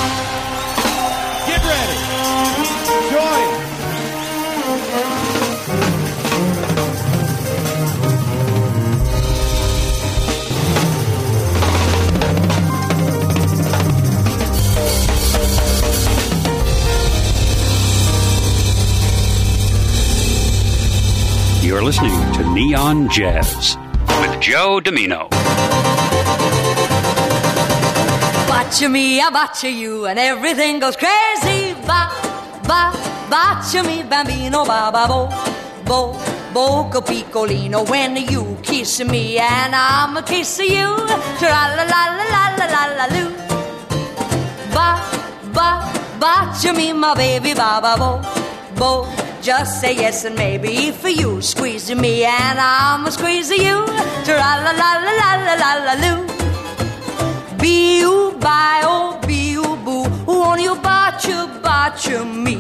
Get ready. Join. You're listening to Neon Jazz with Joe Domino. Boccia me, I boccia you, and everything goes crazy. Boccia me, bambino, ba ba bo, boca piccolino. When you kiss me, and I'm a kiss you. Tra la la la la la la la loo. Boccia me, my baby, ba ba bo. Just say yes and maybe for you. Squeeze me and I'ma squeeze you. Tra-la-la-la-la-la-la-loo. Bee-oo-bye-oh-bee-oo-boo. Won't you botcha me?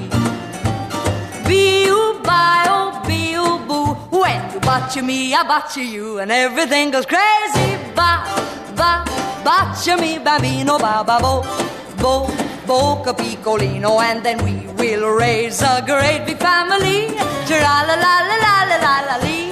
Bee-oo-bye-oh-bee-oo-boo. When you botcha me, I botcha you. And everything goes crazy. Botcha me, bambino, ba-ba-bo. Boca piccolino, and then we will raise a great big family. Tra-la-la-la-la-la-la-lee.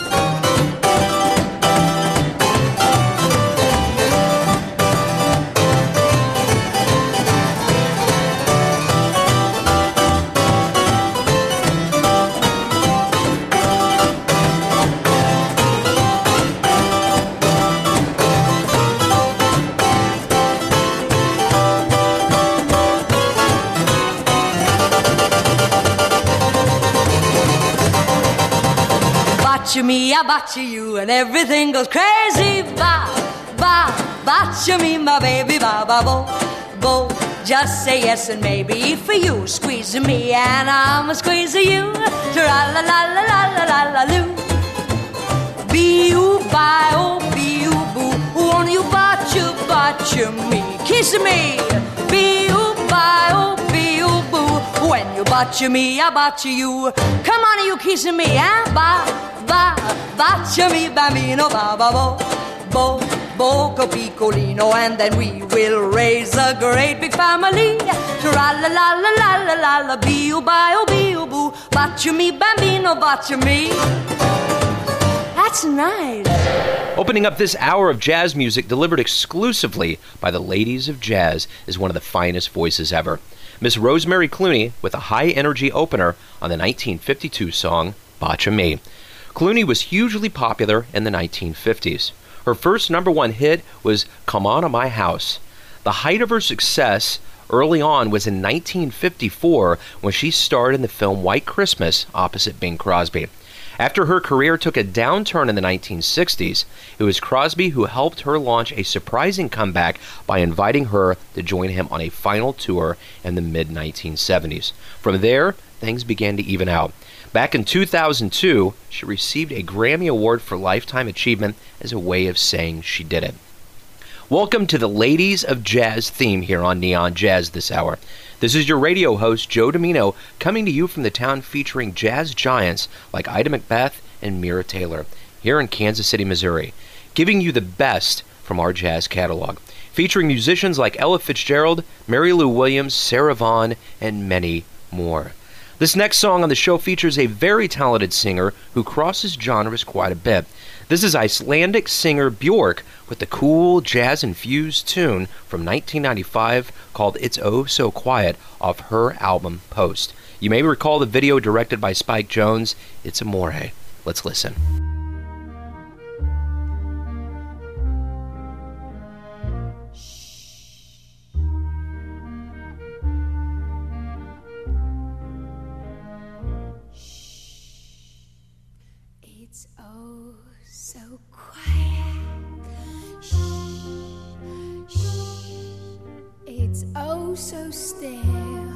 Boccia me, I boccia you, and everything goes crazy. Boccia me, my baby, bo. Just say yes and maybe for you. Squeeze me and I'ma squeeze you. Tra-la-la-la-la-la-la-loo. Bee-oo-bye-oh-bee-oo-boo. Won't you botcha me? Kiss me. Bee-oo-bye-oh-bee-oo-boo. When you botcha me, I botcha you. Come on, you kissing me, eh? Boccia me, bambino, ba-ba-bo, boca piccolino, and then we will raise a great big family. Tra-la-la-la-la-la-la-la, bee-oo-bye-oh-bee-oo-boo. Boccia me, bambino, boccia me. That's nice. Opening up this hour of jazz music delivered exclusively by the Ladies of Jazz is one of the finest voices ever. Miss Rosemary Clooney with a high-energy opener on the 1952 song, Boccia Me. Clooney was hugely popular in the 1950s. Her first #1 hit was Come On to My House. The height of her success early on was in 1954 when she starred in the film White Christmas opposite Bing Crosby. After her career took a downturn in the 1960s, it was Crosby who helped her launch a surprising comeback by inviting her to join him on a final tour in the mid-1970s. From there, things began to even out. Back in 2002, she received a Grammy Award for Lifetime Achievement as a way of saying she did it. Welcome to the Ladies of Jazz theme here on Neon Jazz this hour. This is your radio host, Joe Domino, coming to you from the town featuring jazz giants like Ida Macbeth and Mira Taylor, here in Kansas City, Missouri, giving you the best from our jazz catalog, featuring musicians like Ella Fitzgerald, Mary Lou Williams, Sarah Vaughan, and many more. This next song on the show features a very talented singer who crosses genres quite a bit. This is Icelandic singer Björk with the cool jazz-infused tune from 1995 called It's Oh So Quiet off her album Post. You may recall the video directed by Spike Jonze, It's Amore. Let's listen. It's oh so quiet. Shh, shh. It's oh so still.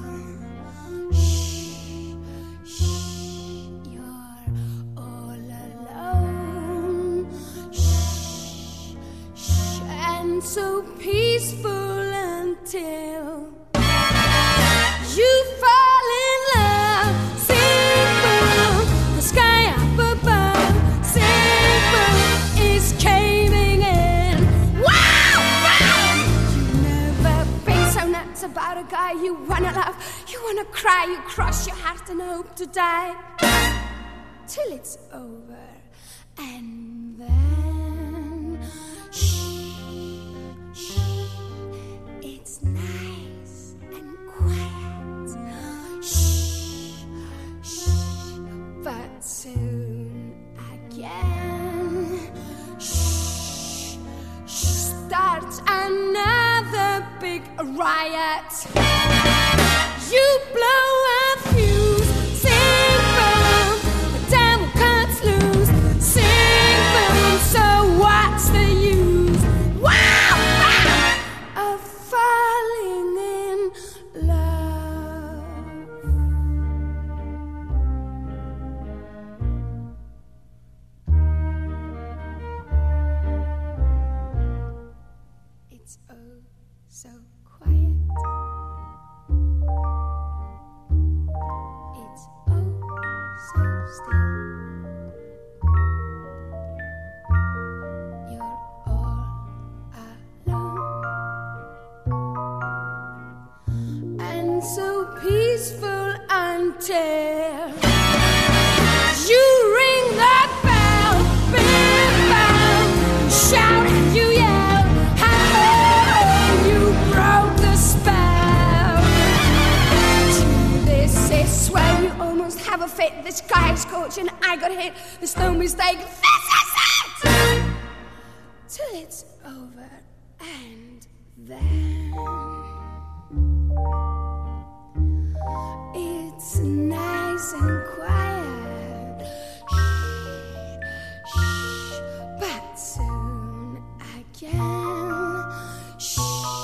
Shh, shh. You're all alone. Shh, shh. And so peaceful until you fall in love. Simple, the sky up above. Simple is caving in. Wow, wow. You've never been so nuts about a guy you wanna love, you wanna cry, you cross your heart and hope to die till it's over. And then shh, shh, it's nice and quiet. Shh, shh, but soon again shh, shh, starts another big riot. You blow a fuse, sing boom, the devil cuts loose. Sing boom, so what's the use? Wow, wow, of falling in love. It's oh so quiet. It's oh so still. You're all alone and so peaceful until you ring that bell, big bell, shout and you yell, how you broke the spell. To this is swell, you almost have a fit. This guy's coach and I got hit. There's no mistake. This is it. Till it's over and then it's nice and quiet. Shh, shh, but soon again shh,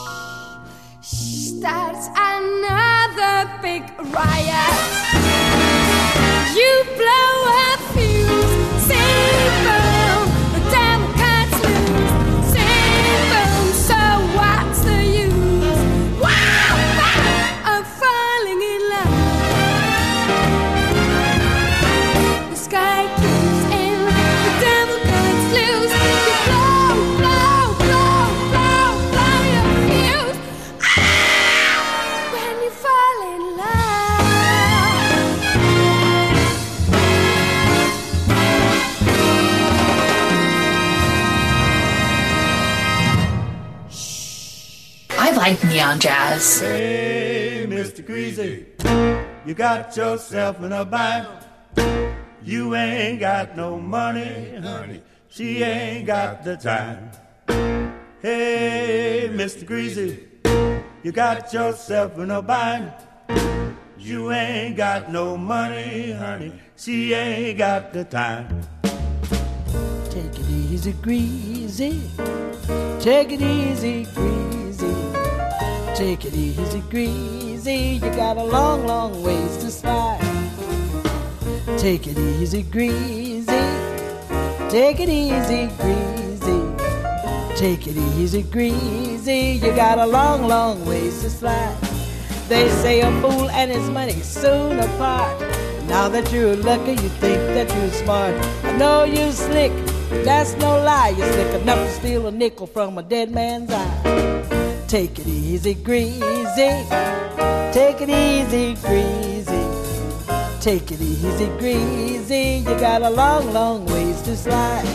starts another big riot. You blow a fuse, sing boom, the devil cuts loose. Sing boom, so what's the use? Wow, wow, of falling in love. The sky keeps in, the devil cuts loose. You blow, blow, blow, blow, blow your fuse. Ah, when you fall in love. I like neon jazz. Hey, Mr. Greasy, you got yourself in a bind. You ain't got no money, honey. She ain't got the time. Hey, Mr. Greasy, you got yourself in a bind. You ain't got no money, honey. She ain't got the time. Take it easy, Greasy. Take it easy, Greasy. Take it easy, Greasy. You got a long, long ways to slide. Take it easy, Greasy. Take it easy, Greasy. Take it easy, Greasy. You got a long, long ways to slide. They say a fool and his money soon apart. Now that you're lucky, you think that you're smart. I know you slick, that's no lie. You're slick enough to steal a nickel from a dead man's eye. Take it easy, Greasy. Take it easy, Greasy. Take it easy, Greasy. You got a long, long ways to slide.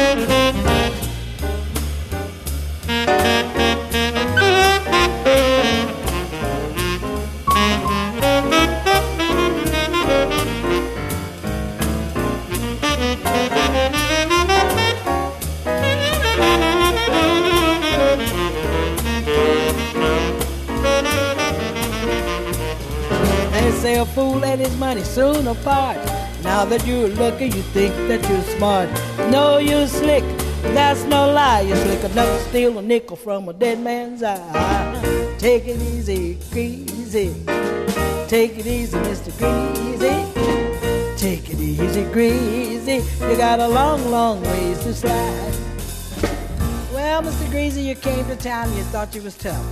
Say a fool and his money soon apart. Now that you're lucky, you think that you're smart. No, you're slick, that's no lie. You're slick enough to steal a nickel from a dead man's eye. Take it easy, Greasy. Take it easy, Mr. Greasy. Take it easy, Greasy. You got a long, long ways to slide. Well, Mr. Greasy, you came to town and you thought you was tough.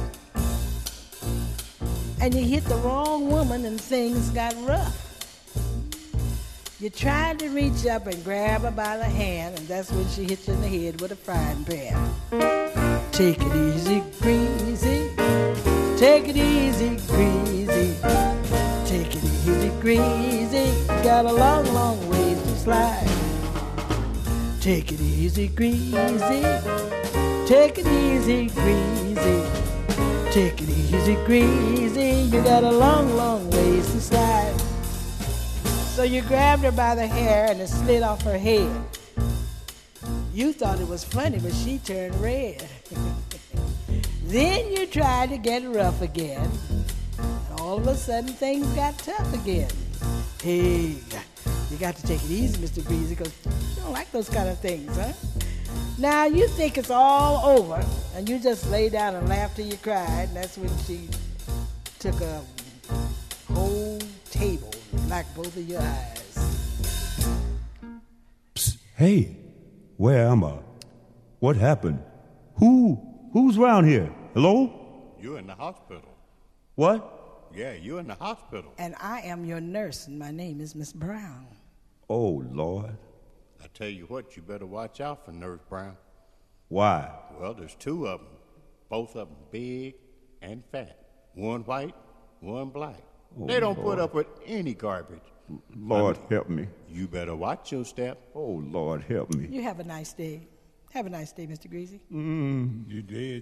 And you hit the wrong woman and things got rough. You tried to reach up and grab her by the hand, and that's when she hit you in the head with a frying pan. Take it easy, Greasy. Take it easy, greasy. Take it easy, greasy. You got a long, long ways to slide. Take it easy, greasy. Take it easy, greasy. Take it easy, greasy. You got a long, long ways to slide. So you grabbed her by the hair and it slid off her head. You thought it was funny, but she turned red. Then you tried to get rough again. And all of a sudden, things got tough again. Hey, you got to take it easy, Mr. Greasy, because you don't like those kind of things, huh? Now, you think it's all over, and you just lay down and laugh till you cried, and that's when she took a whole table and knocked both of your eyes. Psst, hey, where am I? What happened? Who's around here? Hello? You're in the hospital. What? Yeah, you're in the hospital. And I am your nurse, and my name is Miss Brown. Oh, Lord. I tell you what, you better watch out for Nurse Brown. Why? Well, there's two of them. Both of them big and fat. One white, one black. Oh, they don't Lord. put up with any garbage. Lord, help me. You better watch your step. Oh, Lord, help me. You have a nice day. Have a nice day, Mr. Greasy. You did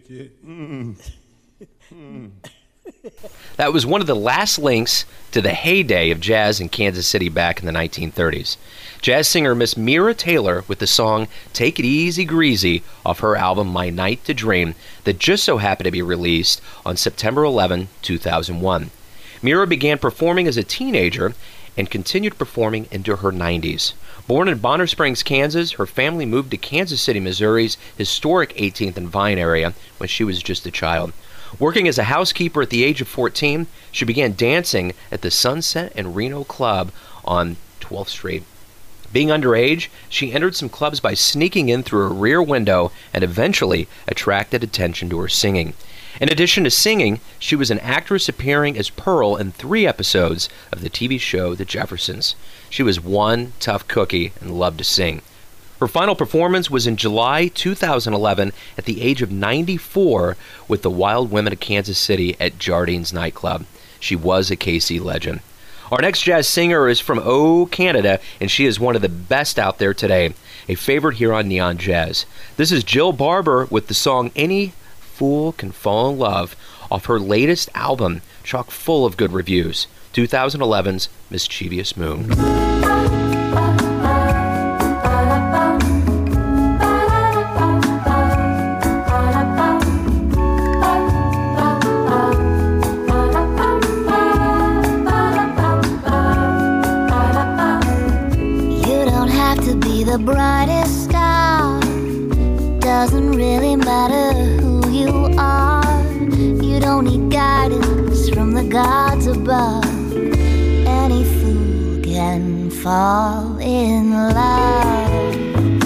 yet? That was one of the last links to the heyday of jazz in Kansas City back in the 1930s. Jazz singer Miss Mira Taylor with the song Take It Easy Greasy off her album My Night to Dream that just so happened to be released on September 11, 2001. Mira began performing as a teenager and continued performing into her 90s. Born in Bonner Springs, Kansas, her family moved to Kansas City, Missouri's historic 18th and Vine area when she was just a child. Working as a housekeeper at the age of 14, she began dancing at the Sunset and Reno Club on 12th Street. Being underage, she entered some clubs by sneaking in through a rear window and eventually attracted attention to her singing. In addition to singing, she was an actress appearing as Pearl in 3 episodes of the TV show The Jeffersons. She was one tough cookie and loved to sing. Her final performance was in July 2011 at the age of 94 with the Wild Women of Kansas City at Jardine's nightclub. She was a KC legend. Our next jazz singer is from Canada, and she is one of the best out there today, a favorite here on Neon Jazz. This is Jill Barber with the song Any Fool Can Fall in Love off her latest album, chock full of good reviews, 2011's Mischievous Moon. The brightest star, doesn't really matter who you are. You don't need guidance from the gods above. Any fool can fall in love.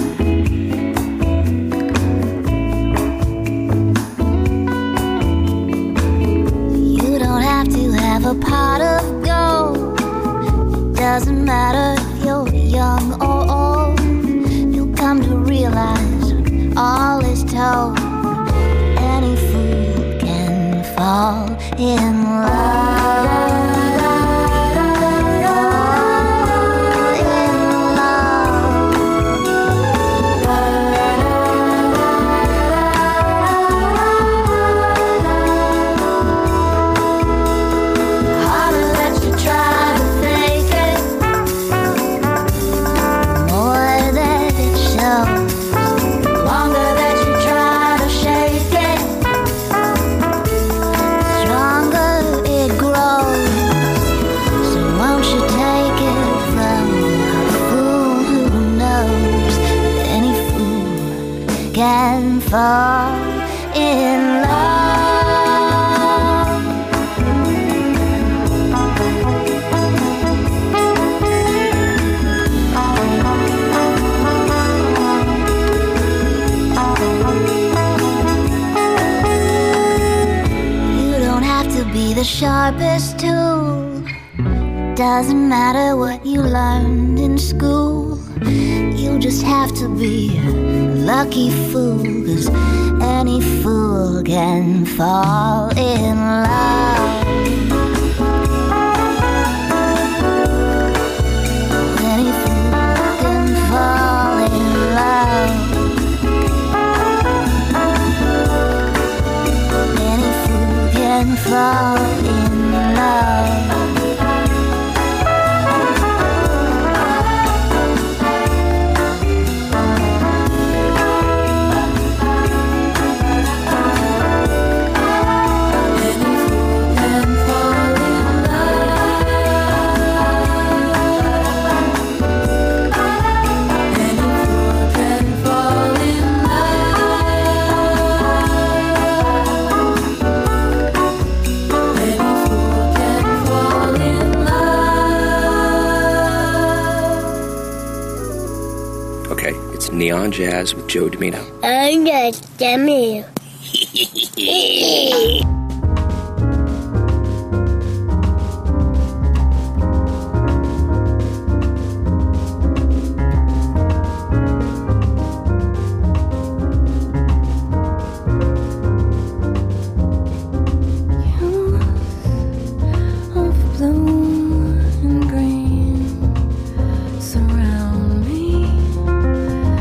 You don't have to have a pot of gold. It doesn't matter if you're young or old. Come to realize all is told. Any fool can fall in love. Can fall in love. You don't have to be the sharpest tool. Doesn't matter what you learned in school, you just have to be a lucky fool, 'cause any fool can fall in love. Any fool can fall in love. Any fool can fall in love. Neon Jazz with Joe Domino. I'm just Domino.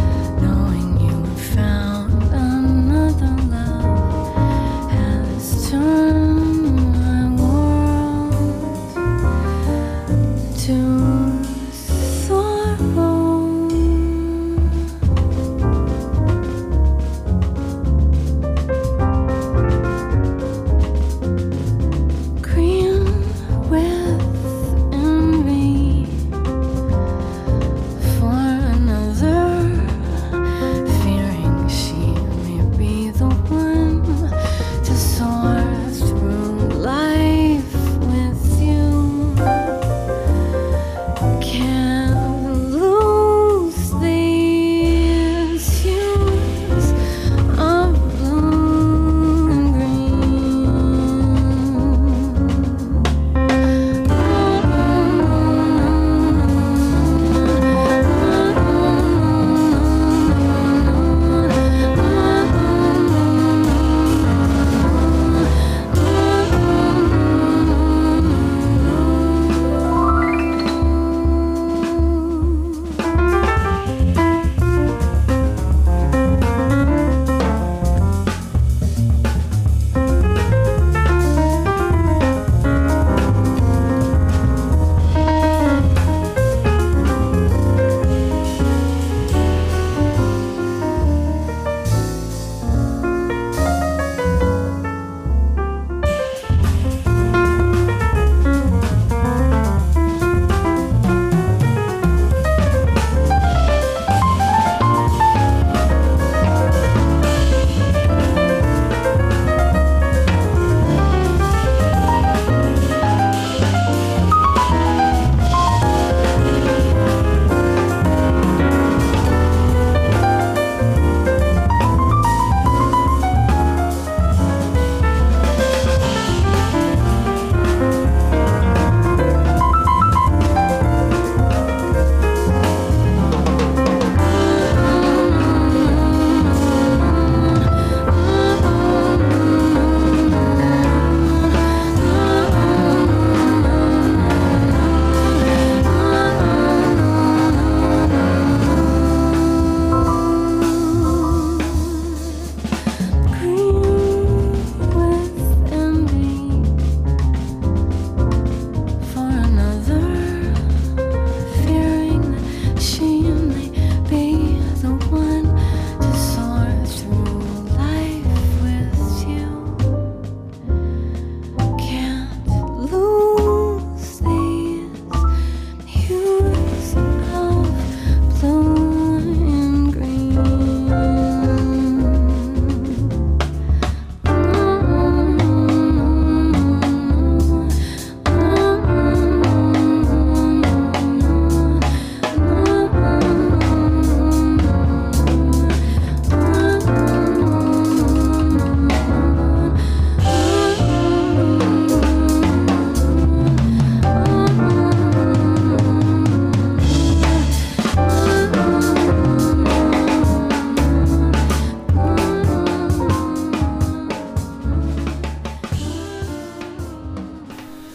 Knowing you have found another love has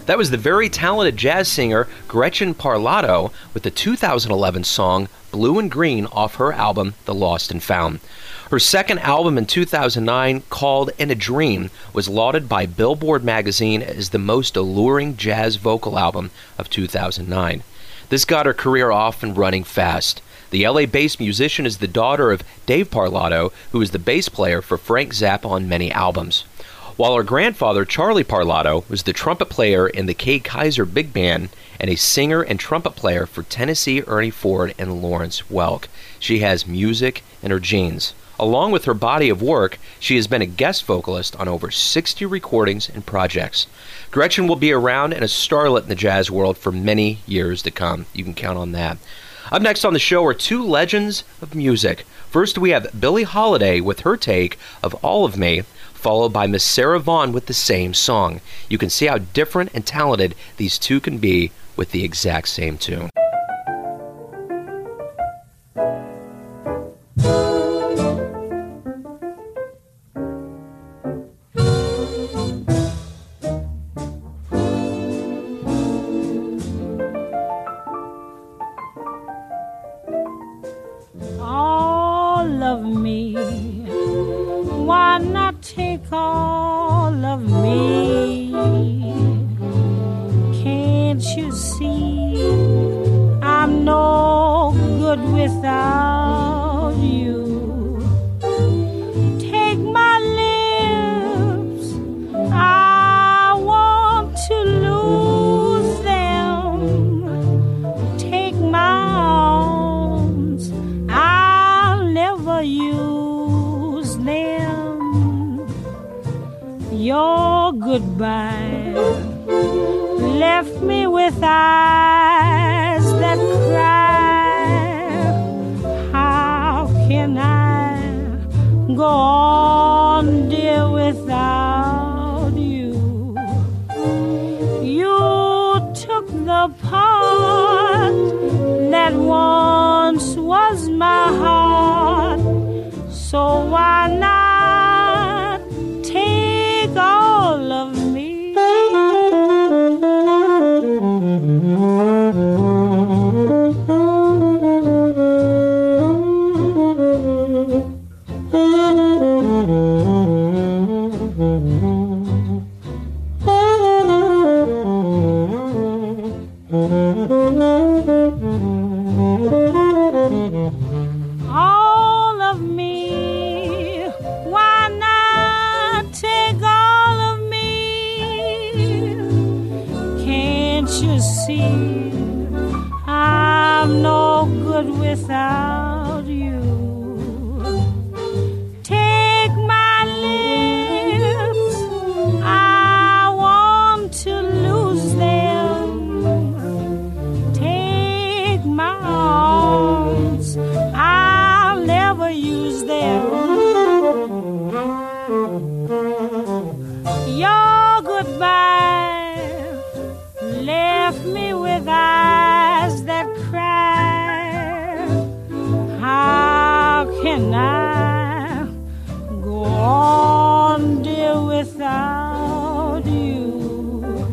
That was the very talented jazz singer Gretchen Parlato with the 2011 song Blue and Green off her album The Lost and Found. Her second album in 2009, called In a Dream, was lauded by Billboard magazine as the most alluring jazz vocal album of 2009. This got her career off and running fast. The LA-based musician is the daughter of Dave Parlato, who is the bass player for Frank Zappa on many albums. While her grandfather, Charlie Parlato, was the trumpet player in the Kay Kaiser Big Band and a singer and trumpet player for Tennessee Ernie Ford and Lawrence Welk. She has music in her genes. Along with her body of work, she has been a guest vocalist on over 60 recordings and projects. Gretchen will be around and a starlet in the jazz world for many years to come. You can count on that. Up next on the show are two legends of music. First, we have Billie Holiday with her take of All of Me, followed by Miss Sarah Vaughan with the same song. You can see how different and talented these two can be with the exact same tune. All of me, why not take all of me? Can't you see I'm no good without you? Take my lips, I want to lose them. Take my arms, I'll never use them. Your goodbye left me with eyes that cry. How can I go on, dear, without you? You took the part that once was my heart, so why not take all of me? All of me, why not take all of me? Can't you see I'm no good without you? Take my lips, I want to lose them. Take my arms, I'll never use them. Your goodbye left me with eyes that cry. How can I go on, dear, without you?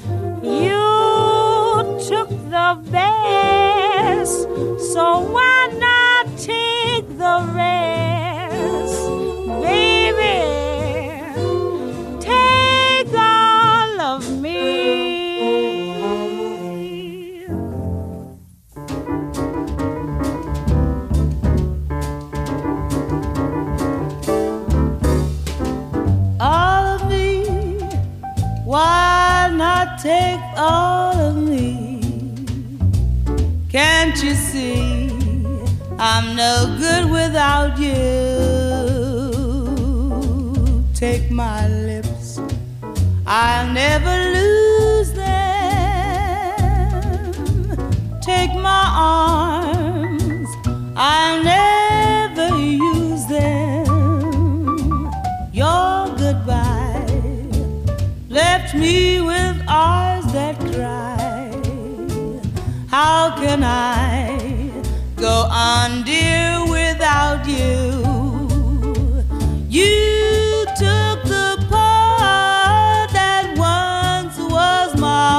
You took the best, so why not take the rest? Baby, take all of me. All of me, why not take all of me? Can't you see I'm no good without you? Take my lips, I'll never lose them. Take my arms, I'll never use them. Your goodbye left me with eyes that cry. How can I go on, dear, without you? You took the part that once was my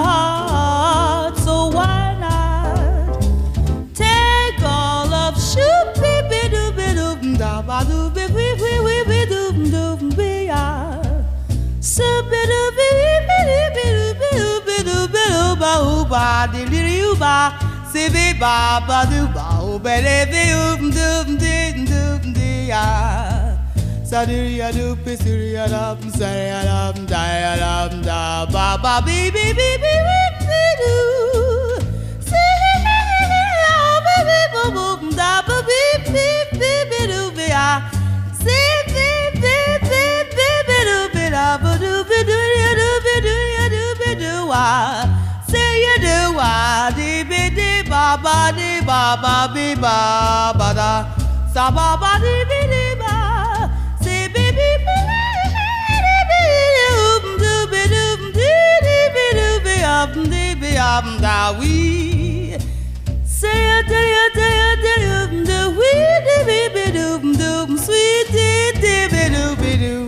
ba ooh ba dee dee ba, si be ba ba doo ba ooh ba dee dee oom doom dee doom dee ya. Sa dee ya doo pi si ya dum sa ya dum da ya dum da ba ba bee bee bee bee bee doo. Si ya ba bee boom boom da ba bee bee bee bee doo bee ya. Si bee bee bee bee bee doo bee da ba doo bee doo ya doo bee doo ya doo bee doo wa. Say you do wa dee bee dee ba ba dee ba ba bee ba ba da sa ba ba dee bee dee ba. Say bee bee bee dee bee doom doo bee doom dee dee bee doo bee up dee bee up da wee. Say ya doom doo wee dee bee bee doom doom sweet dee dee bee doo bee doo.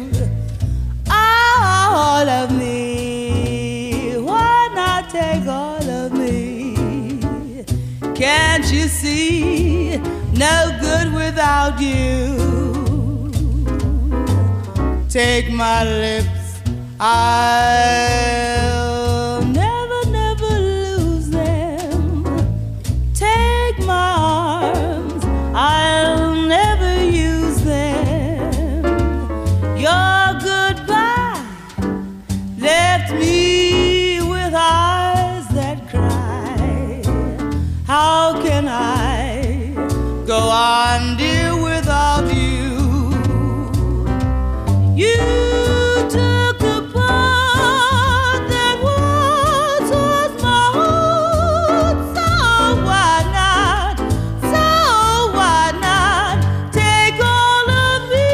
All of me, why not take all of me? Can't you see, no good without you? Take my lips, I'll never, never lose them. Take my arms, I'll never use them. Your goodbye left me with eyes that cry. How can I go on, dear, without you? You took the part that once was my own. So why not take all of me?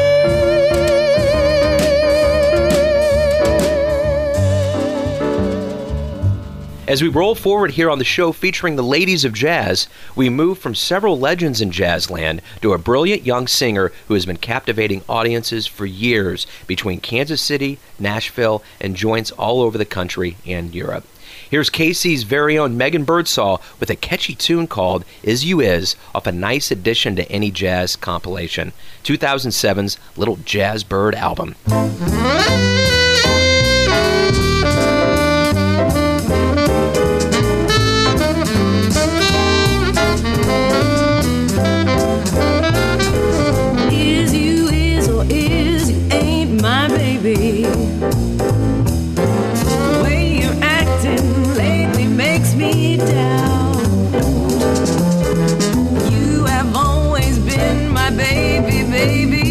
As we roll forward here on the show featuring the ladies of jazz, we move from several legends in jazzland to a brilliant young singer who has been captivating audiences for years between Kansas City, Nashville, and joints all over the country and Europe. Here's KC's very own Megan Birdsall with a catchy tune called Is You Is off a nice addition to Any Jazz compilation, 2007's Little Jazz Bird album. Is you is or is you ain't my baby. The way you're acting lately makes me doubt. You have always been my baby, baby.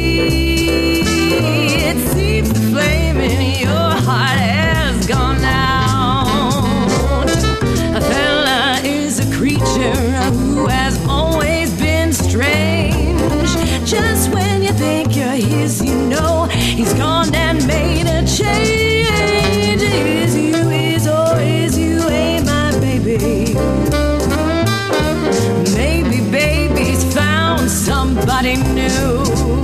It seems the flame in your heart has gone out. A fella is a creature who has always been strange. Just when you think you're his, you know he's gone and made a change. Is you is or is you ain't my baby. Maybe baby's found somebody new.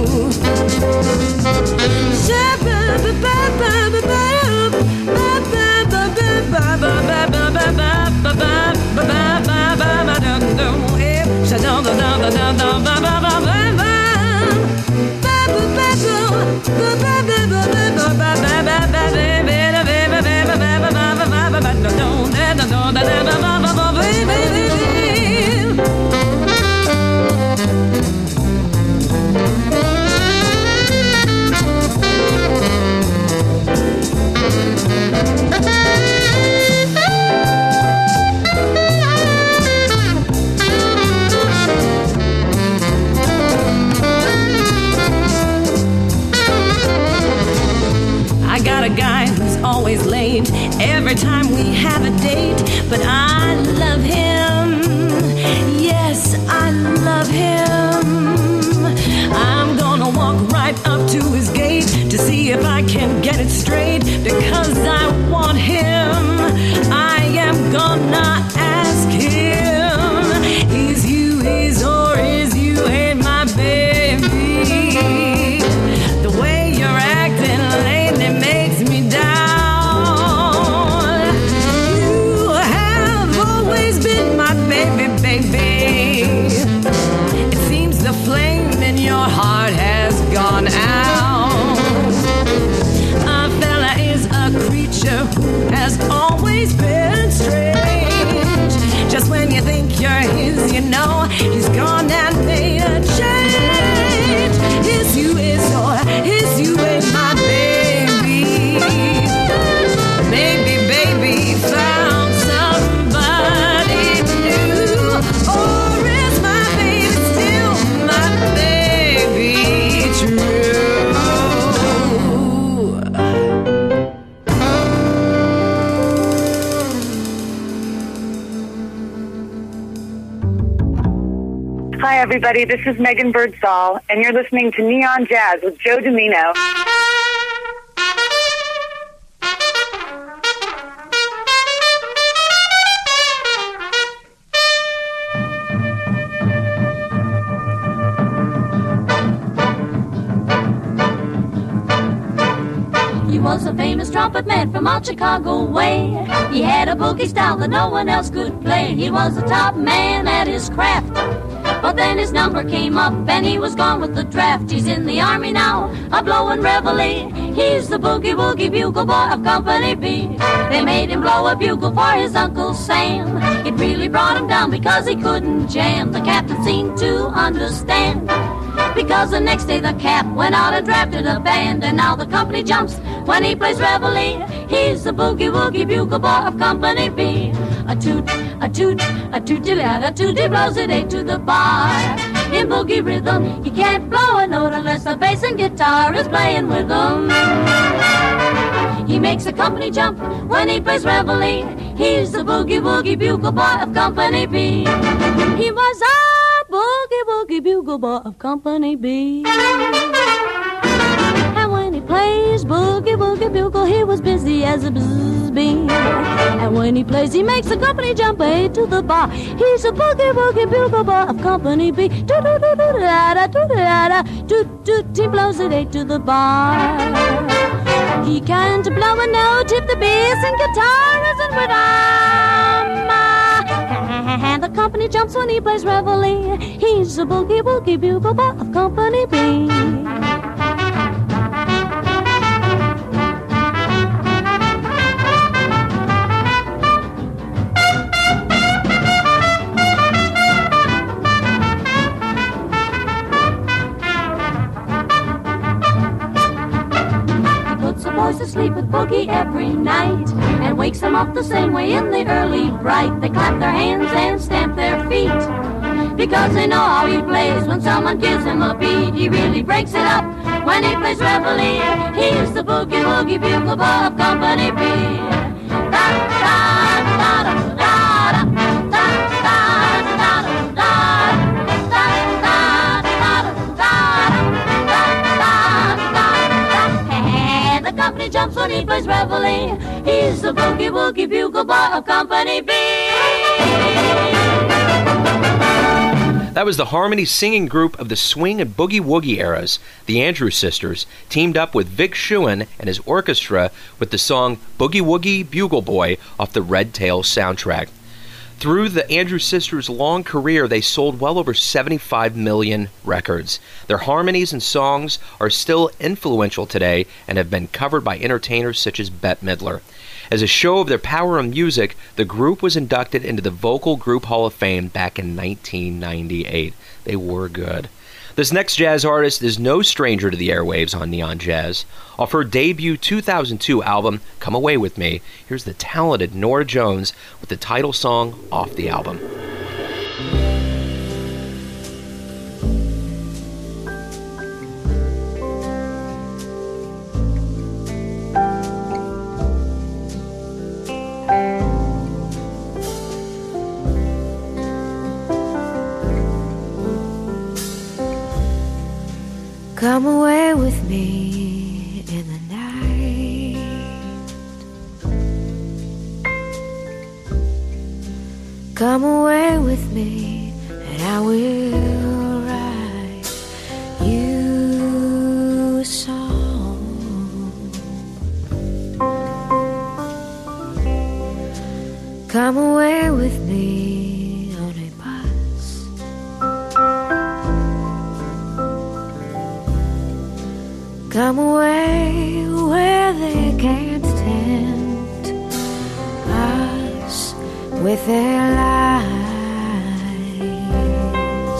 I got a guy who's always late every time we have a date, but I love him. Yes, I love him. I'm gonna walk right up to his gate to see if I can get it straight, because I want him. I am gonna ask him, is you his or is you ain't my baby? The way you're acting lately makes me down. You have always been my baby, baby. It seems the flame in your heart has gone out. A fella is a creature who has always Hi, everybody. This is Megan Birdsall, and you're listening to Neon Jazz with Joe Domino. He was a famous trumpet man from out Chicago way. He had a boogie style that no one else could play. He was the top man at his craft. But then his number came up and he was gone with the draft. He's in the army now, a blowin' reveille. He's the boogie-woogie bugle boy of Company B. They made him blow a bugle for his Uncle Sam. It really brought him down because he couldn't jam. The captain seemed to understand, because the next day the cap went out and drafted a band. And now the company jumps when he plays reveille. He's the boogie-woogie bugle boy of Company B. A toot, a toot, a tooty-a toot, he blows it eight to the bar. In boogie rhythm, you can't blow a note unless the bass and guitar is playing with him. He makes the company jump when he plays reveille. He's the boogie-woogie bugle boy of Company B. He was a boogie-woogie bugle boy of Company B. And when he plays boogie-woogie bugle, he was busy as a bzz bee. And when he plays, he makes the company jump eight to the bar. He's a boogie-woogie bugle boy of Company B. Do-do-do-do-da-da, do-da-da, do-do, he blows it eight to the bar. He can't blow a note if the bass and guitar isn't with him. And the company jumps when he plays reveille. He's a boogie-woogie bugle boy of Company B. Boys to sleep with boogie every night and wakes them up the same way in the early bright. They clap their hands and stamp their feet because they know how he plays. When someone gives him a beat, he really breaks it up when he plays reveille. He's the boogie-woogie bugle boy of Company B. Jumps when he plays reveille. He's the boogie-woogie bugle boy of Company B. That was the harmony singing group of the swing and boogie-woogie eras, the Andrews Sisters, teamed up with Vic Schuin and his orchestra with the song Boogie-Woogie Bugle Boy off the Red Tail soundtrack. Through the Andrews Sisters' long career, they sold well over 75 million records. Their harmonies and songs are still influential today and have been covered by entertainers such as Bette Midler. As a show of their power in music, the group was inducted into the Vocal Group Hall of Fame back in 1998. They were good. This next jazz artist is no stranger to the airwaves on Neon Jazz. Off her debut 2002 album, Come Away With Me, here's the talented Norah Jones with the title song off the album. Come away with me in the night. Come away with me and I will write you a song. Come away with me on a bus. Come away where they can't tempt us with their lies.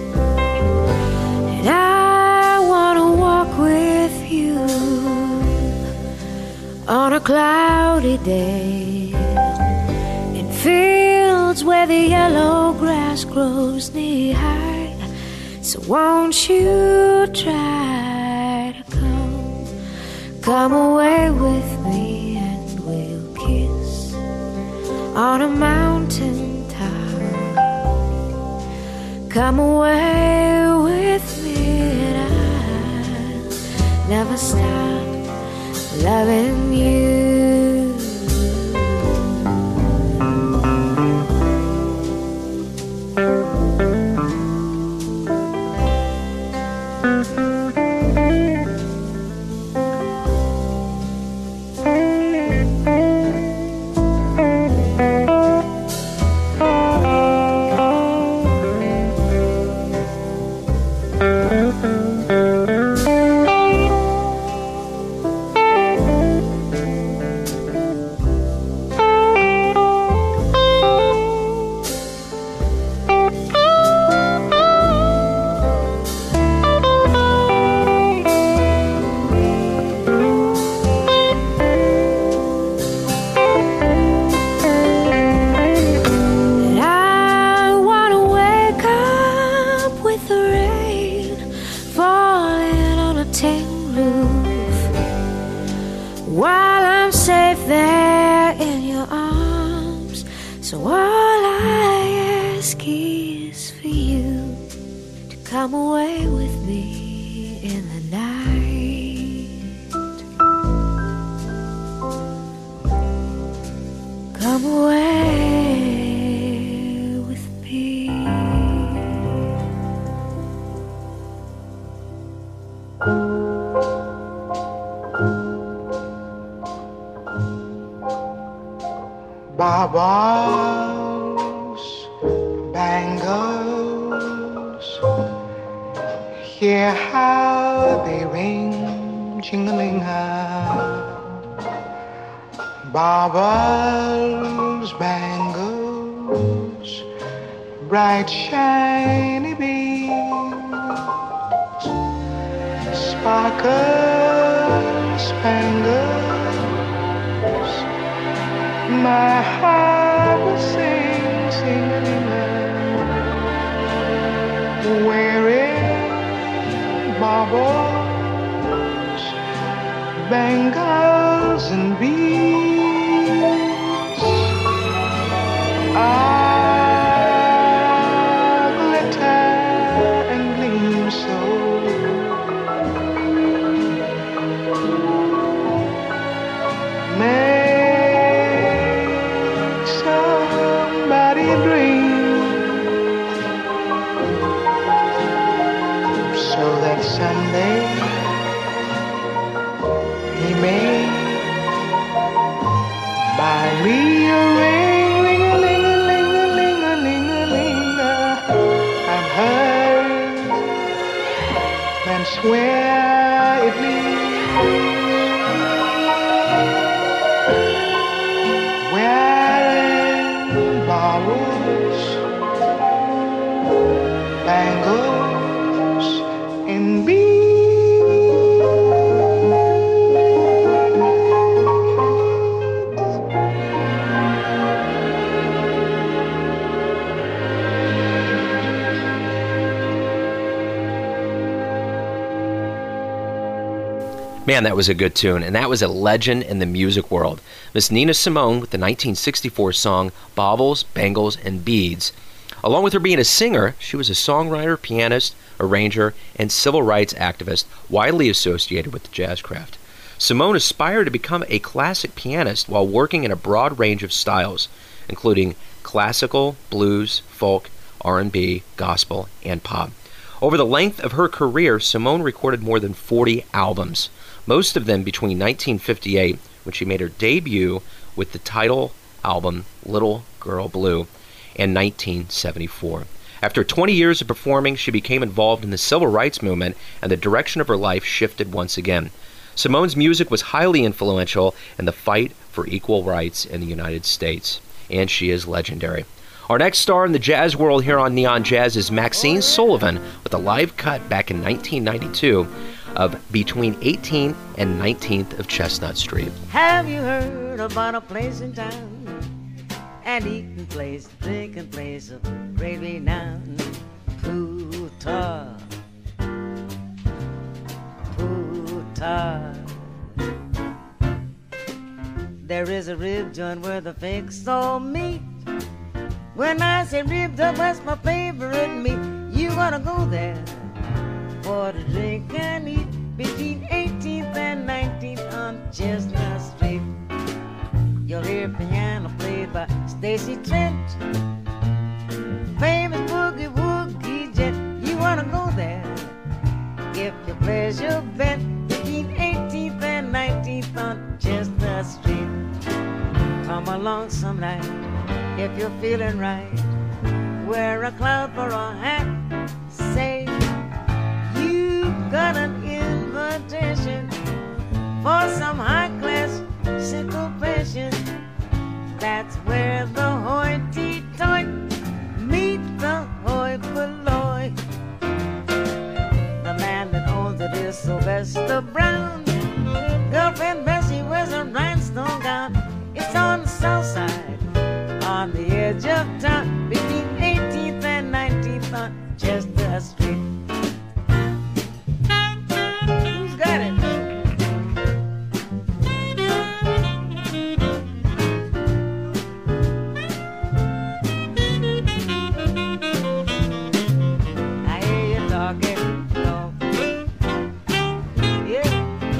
And I want to walk with you on a cloudy day in fields where the yellow grass grows knee high. So won't you try to come away with me and we'll kiss on a mountain top. come away with me and I'll never stop loving you. Come away with me in the night. Come away with me. Baubles, bangles, hear how they ring, jingling-a. Baubles, bangles, bright shiny beams, sparkle, spangles, my heart will sing, sing-a-ling-a. Wearing baubles, bangles and beads, I glitter and gleam so. Make somebody dream, so that someday he may buy me a ring, ling-a-ling-a-ling-a-ling-a-ling-a. I've heard that's where it leads, wearing baubles, bangles, and beads. Man, that was a good tune, and that was a legend in the music world. Miss Nina Simone with the 1964 song Baubles, Bangles, and Beads. Along with her being a singer, she was a songwriter, pianist, arranger, and civil rights activist widely associated with the jazz craft. Simone aspired to become a classic pianist while working in a broad range of styles, including classical, blues, folk, R&B, gospel, and pop. Over the length of her career, Simone recorded more than 40 albums, most of them between 1958, when she made her debut with the title album Little Girl Blue, and 1974. After 20 years of performing, she became involved in the civil rights movement, and the direction of her life shifted once again. Simone's music was highly influential in the fight for equal rights in the United States, and she is legendary. Our next star in the jazz world here on Neon Jazz is Maxine Sullivan with a live cut back in 1992 of Between 18th and 19th of Chestnut Street. Have you heard about a place in town? An eating place, drinking place of great renown? Puta, Puta. There is a rib joint where the fakes all meet. When I say rib, that's my favorite meat. You wanna go there for the drink and eat between 18th and 19th on Chestnut Street. You'll hear piano played by Stacy Trent, famous boogie woogie jet. You wanna go there if your pleasure bent between 18th and 19th on Chestnut Street. Come along some night if you're feeling right. Wear a cloud for a hat. Say you got an invitation for some high-class syncopation. That's where the hoity-toity meet the hoi polloi. The man that owns it is Sylvester Brown. Girlfriend Bessie wears a rhinestone gown. It's on the south side, on the edge of town, between 18th and 19th on Chestnut Street. Who's got it? I hear you talking, no. Yeah,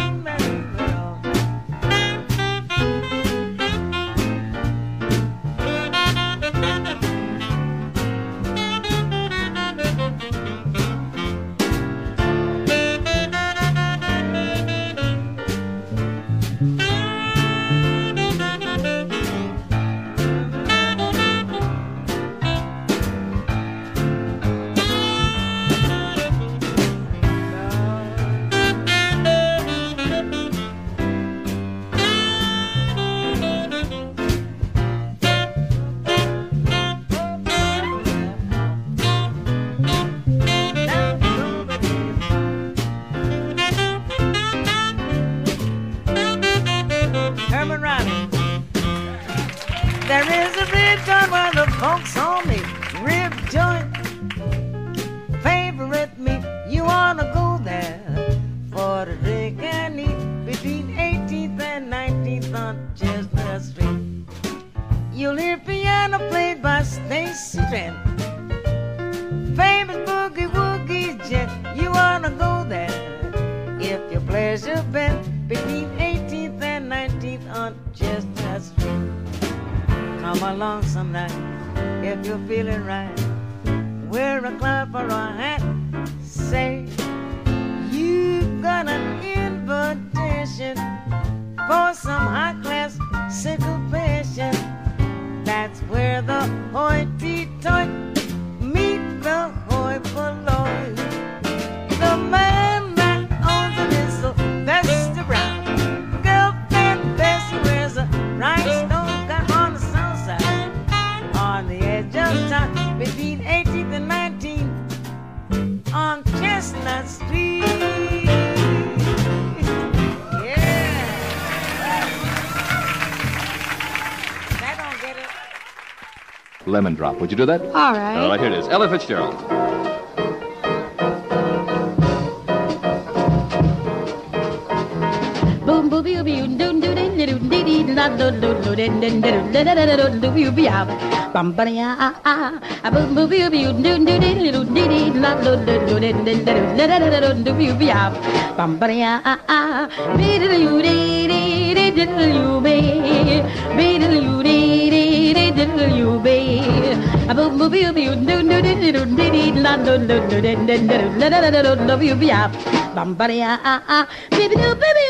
Herman Riley. There is a big joint where the folks on me, rib joint, favorite meat. You wanna go there for the drink and eat between 18th and 19th on Chestnut Street. You'll hear piano played by Stacy Trent, famous boogie woogie jet. You wanna go there if your pleasure bent between 18th and 19th on Chestnut Street. Come along some night if you're feeling right. Wear a cloud for a hat. Say you got an invitation for some high-class syncopation. That's where the hoity-toity meet the hoi polloi. The man that owns it is Sylvester Brown. Girlfriend Bessie wears a rhinestone gown on the south side, on the edge of town, between 18th and 19th on Chestnut Street. Yeah. That don't get it. Lemon Drop. Would you do that? All right. All right, here it is. Ella Fitzgerald. Boom boom boom boom doom doom ding ding ding ding la do do do ding ding ding la la la la do you be out bam ba ya ah boom boom boom boom doom doom ding ding ding la do do do ding ding ding la la la do you be out bam ba ya ah be do you dee dee do you be do you dee dee do you be boom boom boom boom doom doom ding ding la do do do ding ding ding la la la do you be out bam ba ya ah baby do baby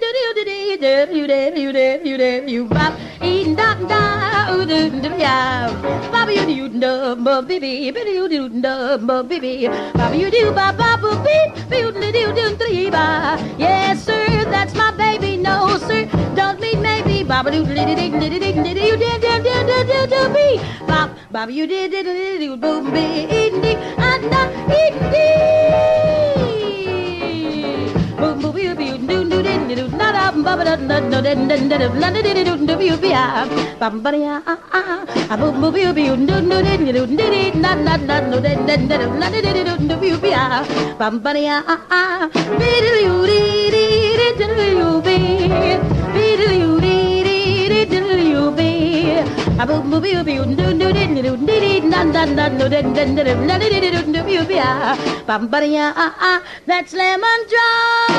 you bop in da da ya baba you do baby baby you do baby baba you do ba ba do three ba yes sir that's my baby no sir don't mean maybe baba do you did be baba you did boom be anda boom boom you do do na da baba da no den do you be bam ba ya boom boom you do do na no den do you be bam ba ya be do you do you be do you do you be That's Lemon Drop.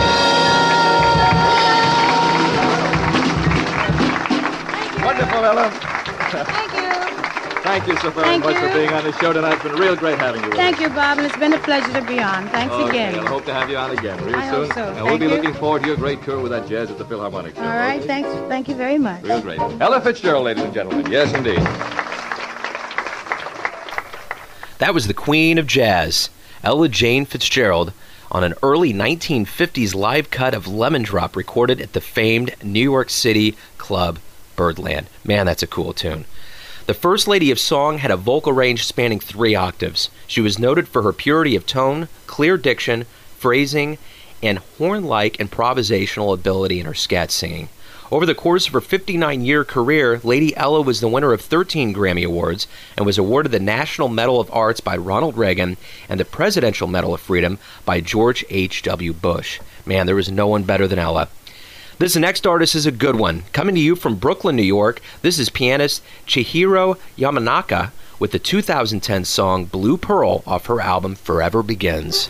Wonderful, Ella. Thank you. Thank you so very much for being on the show tonight. It's been real great having you with Thank us. you, Bob, and it's been a pleasure to be on. Thanks Okay, again. I hope to have you on again real I soon. hope so. And Thank we'll be you. looking forward to your great tour with that Jazz at the Philharmonic show. All right, thanks. Thank you very much. Real great. Ella Fitzgerald, ladies and gentlemen. Yes, indeed. That was the Queen of Jazz, Ella Jane Fitzgerald, on an early 1950s live cut of Lemon Drop recorded at the famed New York City club Birdland. Man, that's a cool tune. The First Lady of Song had a vocal range spanning 3 octaves. She was noted for her purity of tone, clear diction, phrasing, and horn-like improvisational ability in her scat singing. Over the course of her 59-year career, Lady Ella was the winner of 13 Grammy Awards and was awarded the National Medal of Arts by Ronald Reagan and the Presidential Medal of Freedom by George H.W. Bush. Man, there was no one better than Ella. This next artist is a good one. Coming to you from Brooklyn, New York, this is pianist Chihiro Yamanaka with the 2010 song Blue Pearl off her album Forever Begins.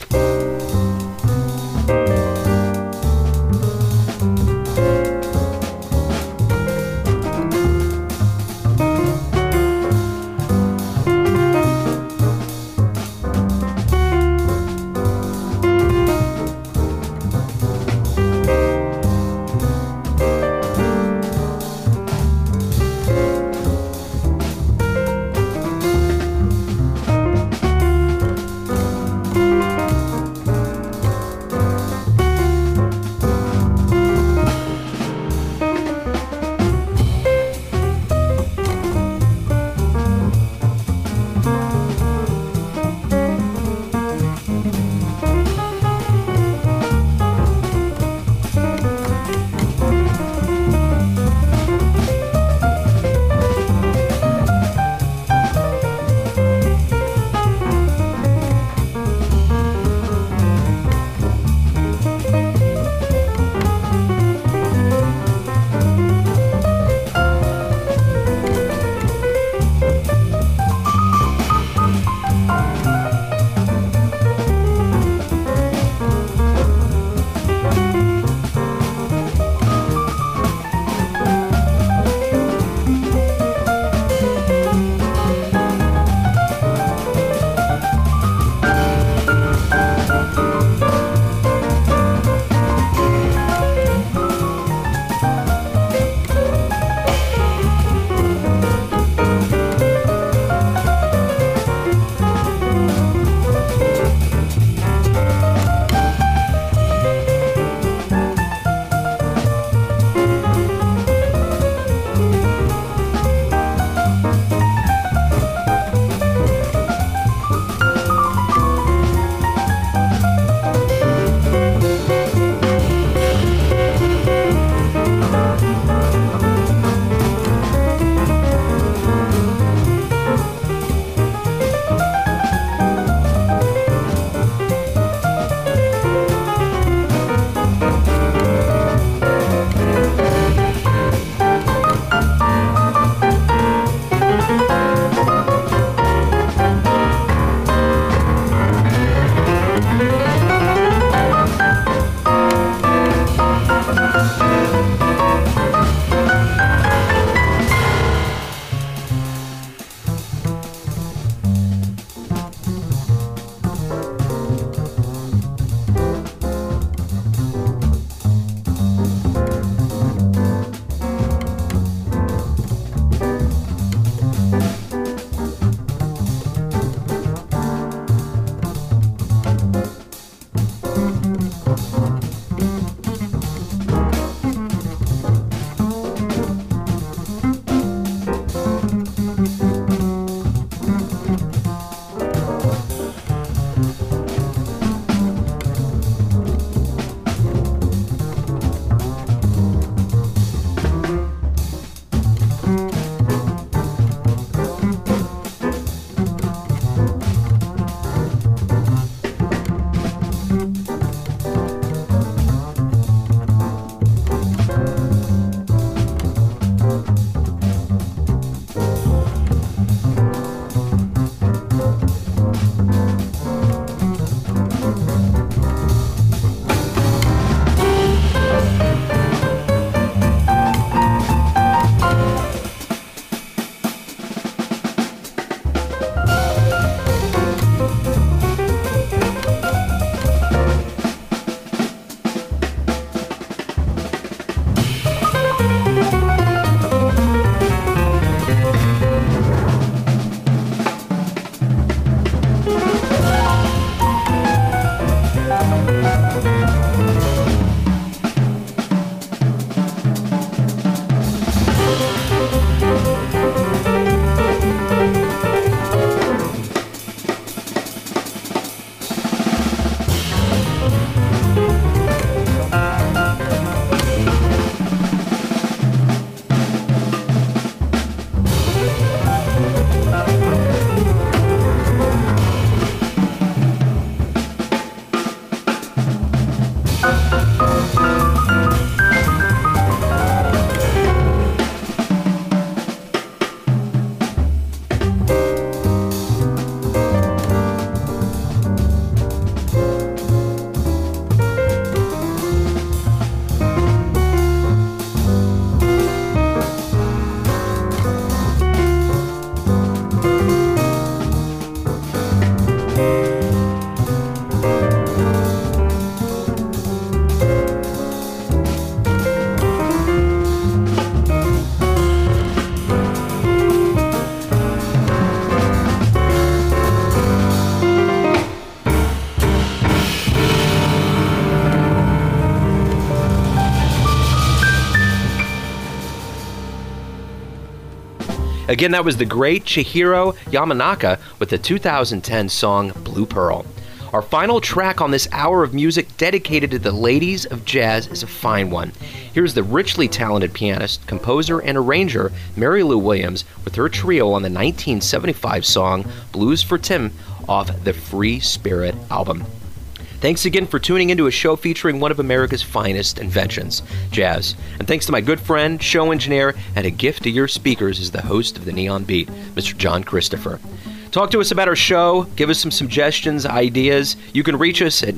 Again, that was the great Chihiro Yamanaka with the 2010 song Blue Pearl. Our final track on this hour of music dedicated to the ladies of jazz is a fine one. Here's the richly talented pianist, composer, and arranger Mary Lou Williams with her trio on the 1975 song Blues for Tim off the Free Spirit album. Thanks again for tuning into a show featuring one of America's finest inventions, jazz. And thanks to my good friend, show engineer, and a gift to your speakers is the host of the Neon Beat, Mr. John Christopher. Talk to us about our show, give us some suggestions, ideas. You can reach us at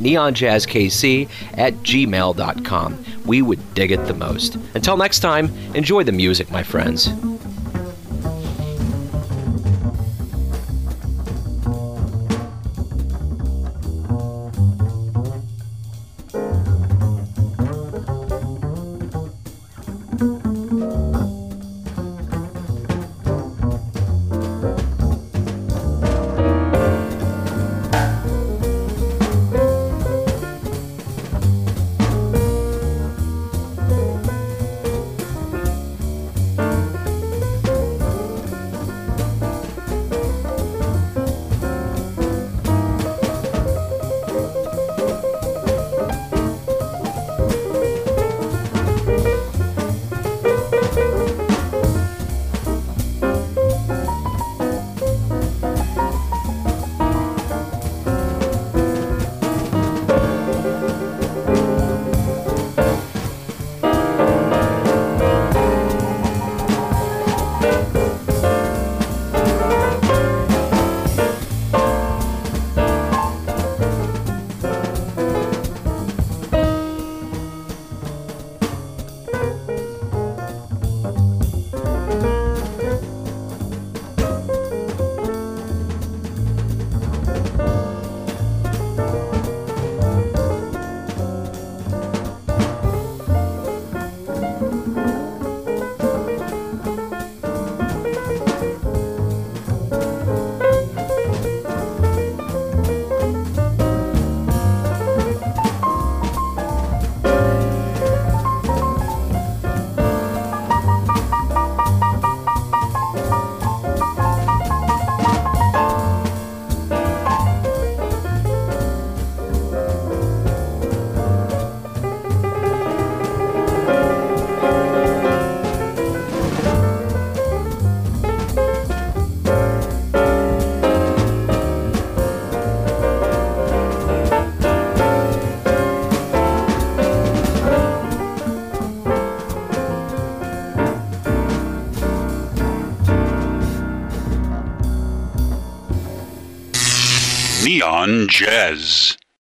neonjazzkc@gmail.com. We would dig it the most. Until next time, enjoy the music, my friends. Neon Jazz.